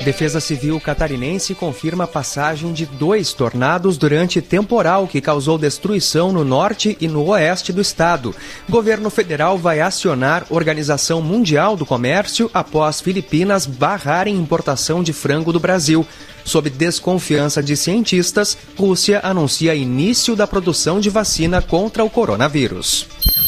Defesa Civil catarinense confirma a passagem de 2 tornados durante temporal que causou destruição no norte e no oeste do estado. Governo federal vai acionar Organização Mundial do Comércio após Filipinas barrarem importação de frango do Brasil. Sob desconfiança de cientistas, Rússia anuncia início da produção de vacina contra o coronavírus.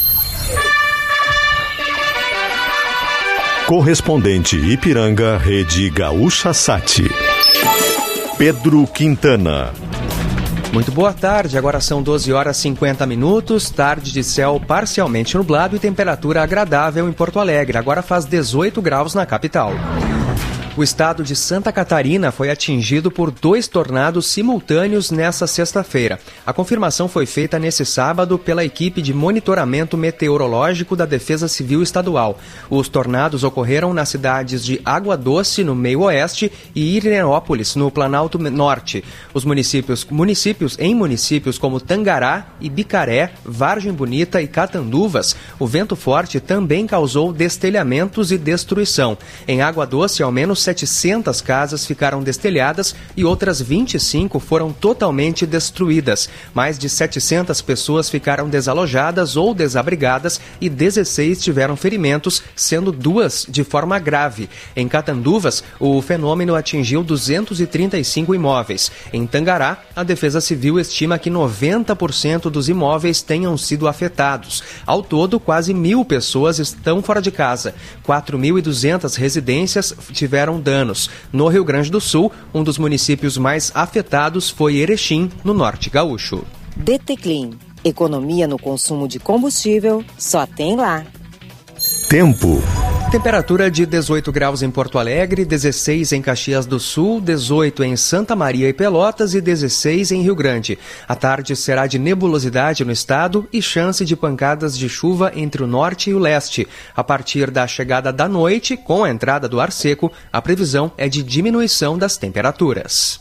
Correspondente Ipiranga, Rede Gaúcha Sat. Pedro Quintana. Muito boa tarde, agora são 12h50, tarde de céu parcialmente nublado e temperatura agradável em Porto Alegre. Agora faz 18 graus na capital. O estado de Santa Catarina foi atingido por 2 tornados simultâneos nesta sexta-feira. A confirmação foi feita nesse sábado pela equipe de monitoramento meteorológico da Defesa Civil Estadual. Os tornados ocorreram nas cidades de Água Doce, no meio oeste, e Irenópolis, no Planalto Norte. Os municípios como Tangará, Ibicaré, Vargem Bonita e Catanduvas, o vento forte também causou destelhamentos e destruição. Em Água Doce, ao menos 700 casas ficaram destelhadas e outras 25 foram totalmente destruídas. Mais de 700 pessoas ficaram desalojadas ou desabrigadas e 16 tiveram ferimentos, sendo 2 de forma grave. Em Catanduvas, o fenômeno atingiu 235 imóveis. Em Tangará, a Defesa Civil estima que 90% dos imóveis tenham sido afetados. Ao todo, quase 1.000 pessoas estão fora de casa. 4.200 residências tiveram danos. No Rio Grande do Sul, um dos municípios mais afetados foi Erechim, no norte gaúcho. DT Clean. Economia no consumo de combustível só tem lá. Tempo. Temperatura de 18 graus em Porto Alegre, 16 em Caxias do Sul, 18 em Santa Maria e Pelotas e 16 em Rio Grande. A tarde será de nebulosidade no estado e chance de pancadas de chuva entre o norte e o leste. A partir da chegada da noite, com a entrada do ar seco, a previsão é de diminuição das temperaturas.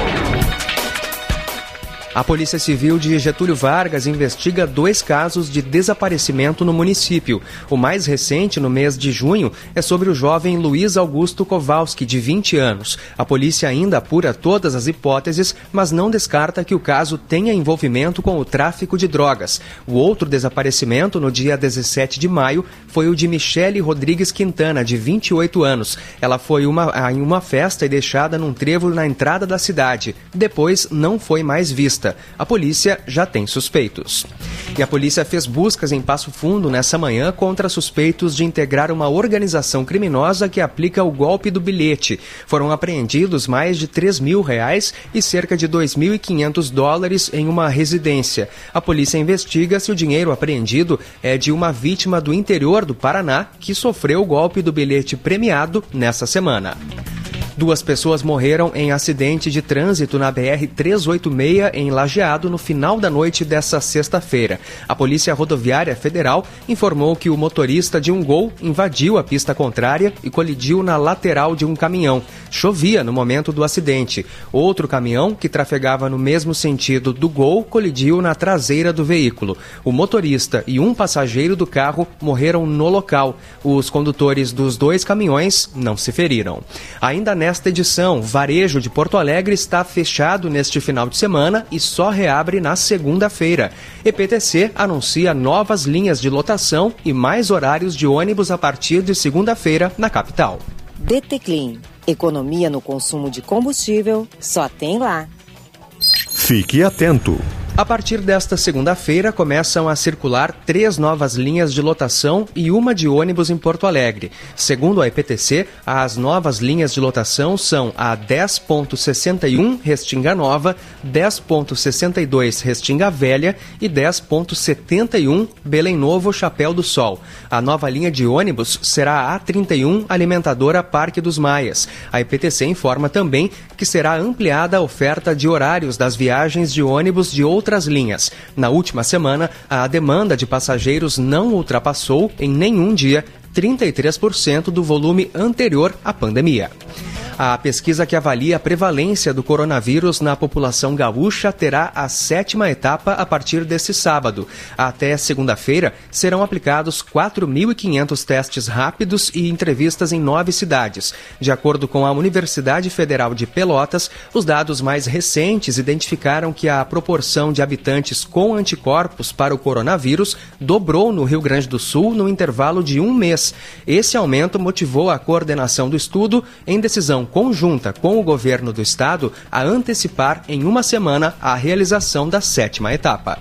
A Polícia Civil de Getúlio Vargas investiga 2 casos de desaparecimento no município. O mais recente, no mês de junho, é sobre o jovem Luiz Augusto Kowalski, de 20 anos. A polícia ainda apura todas as hipóteses, mas não descarta que o caso tenha envolvimento com o tráfico de drogas. O outro desaparecimento, no dia 17 de maio, foi o de Michele Rodrigues Quintana, de 28 anos. Ela foi em uma festa e deixada num trevo na entrada da cidade. Depois, não foi mais vista. A polícia já tem suspeitos. E a polícia fez buscas em Passo Fundo nessa manhã contra suspeitos de integrar uma organização criminosa que aplica o golpe do bilhete. Foram apreendidos mais de R$3.000 e cerca de $2.500 em uma residência. A polícia investiga se o dinheiro apreendido é de uma vítima do interior do Paraná que sofreu o golpe do bilhete premiado nessa semana. 2 pessoas morreram em acidente de trânsito na BR-386 em Lajeado no final da noite dessa sexta-feira. A Polícia Rodoviária Federal informou que o motorista de um Gol invadiu a pista contrária e colidiu na lateral de um caminhão. Chovia no momento do acidente. Outro caminhão, que trafegava no mesmo sentido do Gol, colidiu na traseira do veículo. O motorista e um passageiro do carro morreram no local. Os condutores dos 2 caminhões não se feriram. Ainda nesta edição, Varejo de Porto Alegre está fechado neste final de semana e só reabre na segunda-feira. EPTC anuncia novas linhas de lotação e mais horários de ônibus a partir de segunda-feira na capital. DT Clean. Economia no consumo de combustível só tem lá. Fique atento. A partir desta segunda-feira, começam a circular 3 novas linhas de lotação e uma de ônibus em Porto Alegre. Segundo a EPTC, as novas linhas de lotação são a 10.61 Restinga Nova, 10.62 Restinga Velha e 10.71 Belém Novo Chapéu do Sol. A nova linha de ônibus será a A31 Alimentadora Parque dos Maias. A EPTC informa também que será ampliada a oferta de horários das viagens de ônibus de outras linhas. Na última semana, a demanda de passageiros não ultrapassou, em nenhum dia, 33% do volume anterior à pandemia. A pesquisa que avalia a prevalência do coronavírus na população gaúcha terá a 7ª etapa a partir deste sábado. Até segunda-feira, serão aplicados 4.500 testes rápidos e entrevistas em 9 cidades. De acordo com a Universidade Federal de Pelotas, os dados mais recentes identificaram que a proporção de habitantes com anticorpos para o coronavírus dobrou no Rio Grande do Sul no intervalo de um mês. Esse aumento motivou a coordenação do estudo em decisão conjunta com o governo do estado a antecipar em uma semana a realização da 7ª etapa.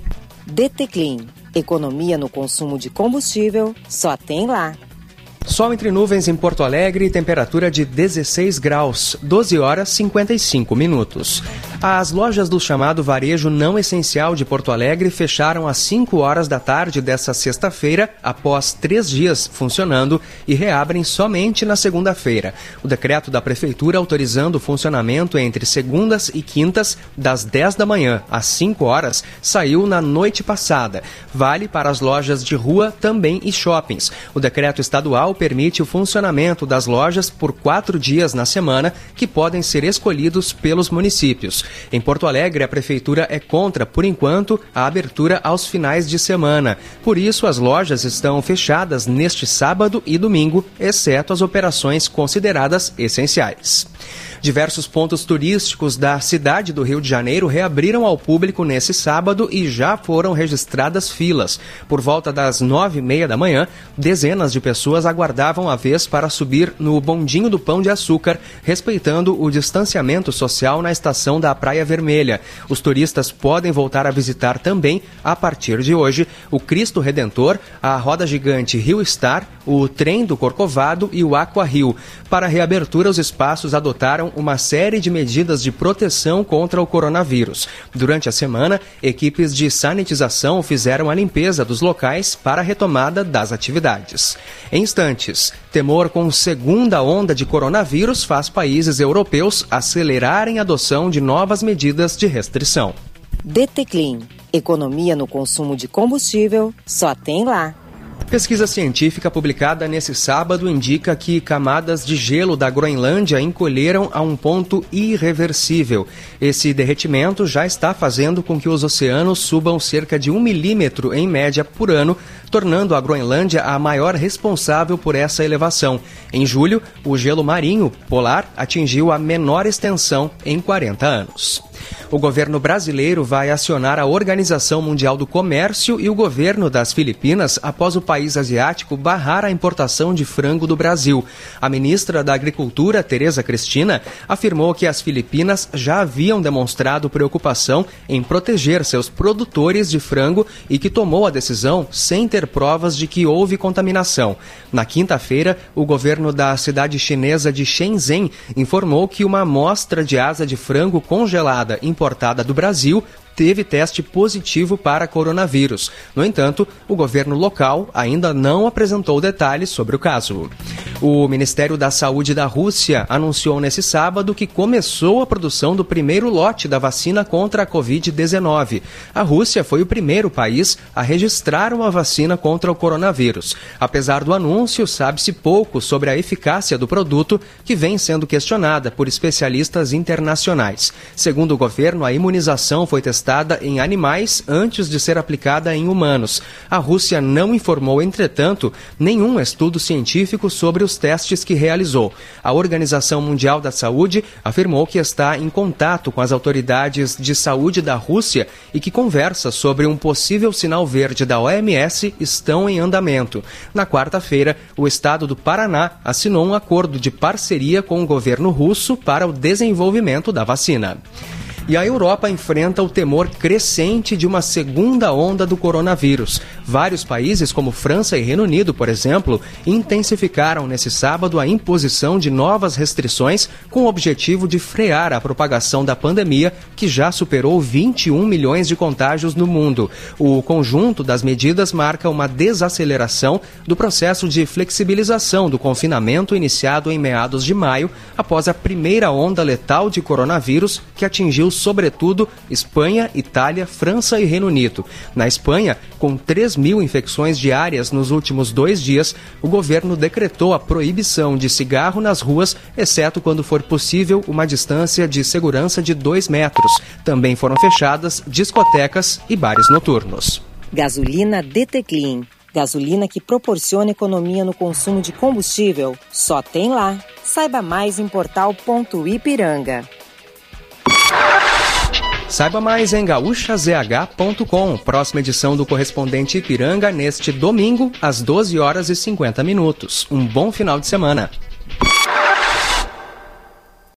DT Clean. Economia no consumo de combustível só tem lá. Sol entre nuvens em Porto Alegre, temperatura de 16 graus, 12 horas 55 minutos. As lojas do chamado varejo não essencial de Porto Alegre fecharam às 5 horas da tarde desta sexta-feira, após 3 dias funcionando, e reabrem somente na segunda-feira. O decreto da Prefeitura autorizando o funcionamento entre segundas e quintas, das 10 da manhã às 5 horas, saiu na noite passada. Vale para as lojas de rua também e shoppings. O decreto estadual permite o funcionamento das lojas por 4 dias na semana, que podem ser escolhidos pelos municípios. Em Porto Alegre, a Prefeitura é contra, por enquanto, a abertura aos finais de semana. Por isso, as lojas estão fechadas neste sábado e domingo, exceto as operações consideradas essenciais. Diversos pontos turísticos da cidade do Rio de Janeiro reabriram ao público nesse sábado e já foram registradas filas. Por volta das 9h30 da manhã, dezenas de pessoas aguardavam a vez para subir no bondinho do Pão de Açúcar, respeitando o distanciamento social na estação da Praia Vermelha. Os turistas podem voltar a visitar também, a partir de hoje, o Cristo Redentor, a roda gigante Rio Star, o trem do Corcovado e o Aqua Rio. Para a reabertura, os espaços adotaram uma série de medidas de proteção contra o coronavírus. Durante a semana, equipes de sanitização fizeram a limpeza dos locais para a retomada das atividades. Em instantes, temor com segunda onda de coronavírus faz países europeus acelerarem a adoção de novas medidas de restrição. DT Clean. Economia no consumo de combustível só tem lá. Pesquisa científica publicada nesse sábado indica que camadas de gelo da Groenlândia encolheram a um ponto irreversível. Esse derretimento já está fazendo com que os oceanos subam cerca de 1 milímetro em média por ano, tornando a Groenlândia a maior responsável por essa elevação. Em julho, o gelo marinho polar atingiu a menor extensão em 40 anos. O governo brasileiro vai acionar a Organização Mundial do Comércio e o governo das Filipinas após o país asiático barrar a importação de frango do Brasil. A ministra da Agricultura, Tereza Cristina, afirmou que as Filipinas já haviam demonstrado preocupação em proteger seus produtores de frango e que tomou a decisão sem ter provas de que houve contaminação. Na quinta-feira, o governo da cidade chinesa de Shenzhen informou que uma amostra de asa de frango congelada importada do Brasil teve teste positivo para coronavírus. No entanto, o governo local ainda não apresentou detalhes sobre o caso. O Ministério da Saúde da Rússia anunciou nesse sábado que começou a produção do primeiro lote da vacina contra a Covid-19. A Rússia foi o primeiro país a registrar uma vacina contra o coronavírus. Apesar do anúncio, sabe-se pouco sobre a eficácia do produto, que vem sendo questionada por especialistas internacionais. Segundo o governo, a imunização foi testada em animais antes de ser aplicada em humanos. A Rússia não informou, entretanto, nenhum estudo científico sobre os testes que realizou. A Organização Mundial da Saúde afirmou que está em contato com as autoridades de saúde da Rússia e que conversas sobre um possível sinal verde da OMS estão em andamento. Na quarta-feira, o estado do Paraná assinou um acordo de parceria com o governo russo para o desenvolvimento da vacina. E a Europa enfrenta o temor crescente de uma segunda onda do coronavírus. Vários países, como França e Reino Unido, por exemplo, intensificaram nesse sábado a imposição de novas restrições com o objetivo de frear a propagação da pandemia, que já superou 21 milhões de contágios no mundo. O conjunto das medidas marca uma desaceleração do processo de flexibilização do confinamento iniciado em meados de maio, após a primeira onda letal de coronavírus, que atingiu sobretudo Espanha, Itália, França e Reino Unido. Na Espanha, com 3.000 infecções diárias nos últimos 2 dias, o governo decretou a proibição de cigarro nas ruas, exceto quando for possível uma distância de segurança de 2 metros. Também foram fechadas discotecas e bares noturnos. Gasolina DT Clean. Gasolina que proporciona economia no consumo de combustível. Só tem lá. Saiba mais em portal.ipiranga. Saiba mais em gaúchazh.com. Próxima edição do Correspondente Ipiranga neste domingo, às 12h50. Um bom final de semana.